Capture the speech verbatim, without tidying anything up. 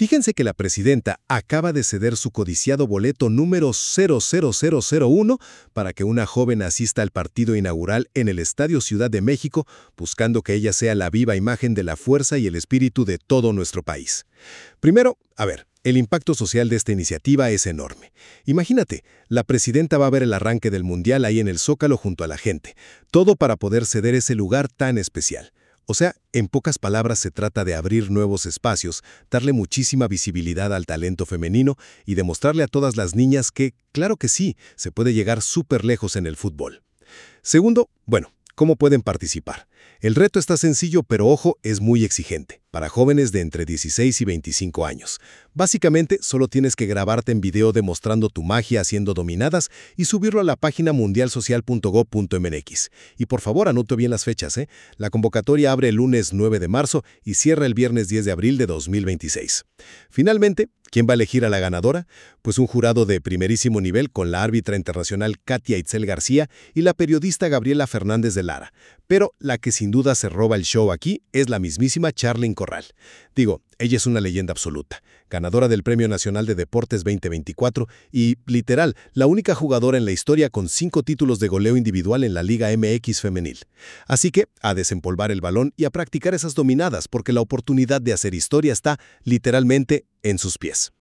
Fíjense que la presidenta acaba de ceder su codiciado boleto número cero cero cero cero uno para que una joven asista al partido inaugural en el Estadio Ciudad de México, buscando que ella sea la viva imagen de la fuerza y el espíritu de todo nuestro país. Primero, a ver, el impacto social de esta iniciativa es enorme. Imagínate, la presidenta va a ver el arranque del Mundial ahí en el Zócalo junto a la gente, todo para poder ceder ese lugar tan especial. O sea, en pocas palabras se trata de abrir nuevos espacios, darle muchísima visibilidad al talento femenino y demostrarle a todas las niñas que, claro que sí, se puede llegar súper lejos en el fútbol. Segundo, bueno, ¿cómo pueden participar? El reto está sencillo, pero ojo, es muy exigente, para jóvenes de entre dieciséis y veinticinco años. Básicamente, solo tienes que grabarte en video demostrando tu magia haciendo dominadas y subirlo a la página mundial social punto gob punto m x. Y por favor, anote bien las fechas, ¿eh? La convocatoria abre el lunes nueve de marzo y cierra el viernes diez de abril de dos mil veintiséis. Finalmente, ¿quién va a elegir a la ganadora? Pues un jurado de primerísimo nivel con la árbitra internacional Katia Itzel García y la periodista Gabriela Fernández de Lara. Pero la que sin duda se roba el show aquí es la mismísima Charlyn Corral. Digo, ella es una leyenda absoluta, ganadora del Premio Nacional de Deportes veinte veinticuatro y, literal, la única jugadora en la historia con cinco títulos de goleo individual en la Liga M X femenil. Así que, a desempolvar el balón y a practicar esas dominadas porque la oportunidad de hacer historia está, literalmente, en sus pies.